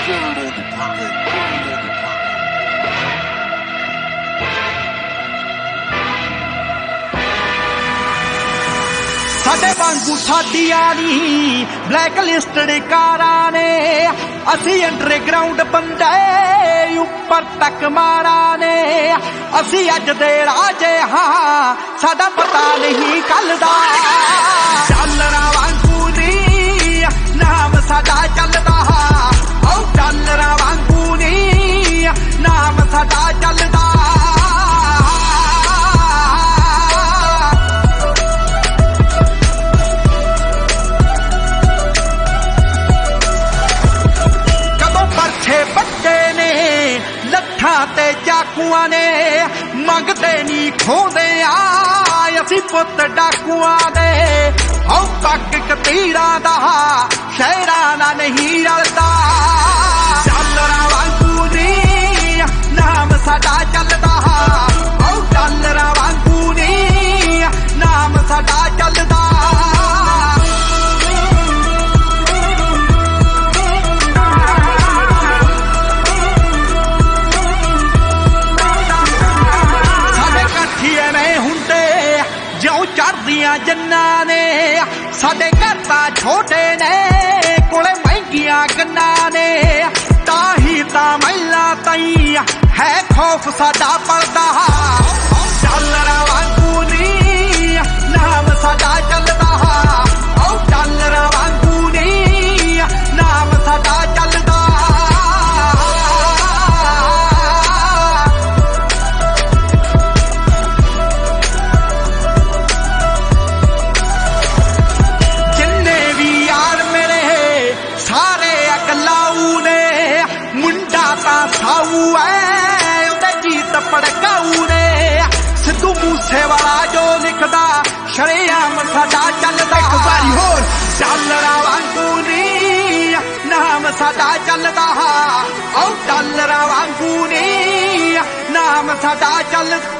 साडे वांगू साडियां नी black listed कारां ने असी अंडरग्राउंड बंदे उपर तक मारा ने असी अज दे राजे हाँ साडा पता नहीं कल दा डॉलरां वांगू नी नाम साडा चलदा ओ डॉलरां वांगू नी नाम साडा चलदा ते चाकुआ ने मंगते नी खोदे असी पुत डाकुआ दे औ पग कतीरा दा शहरा ना नहीं रलदा डॉलरां वांगू नी नाम साडा चलदा औ डॉलरां वांगू नी नाम साडा चलदा चढ़दियां जन्ना ने साडे घर तां छोटे ने कोले महंगियां गन्ना ने ताही तां महिला ताई है खौफ साडा पलदा डॉलरां वांगू नी नाम साडा चलदा ओ डॉलरां वांगू नी नाम साडा चलदा पड़काऊ ने सिद्धू मूसे वाला जो लिखदा शरेआम साडा चलदा एक बारी होर डॉलरां वांगू नी नाम साडा चलदा ओ डॉलरां वांगू नी नाम साडा चलदा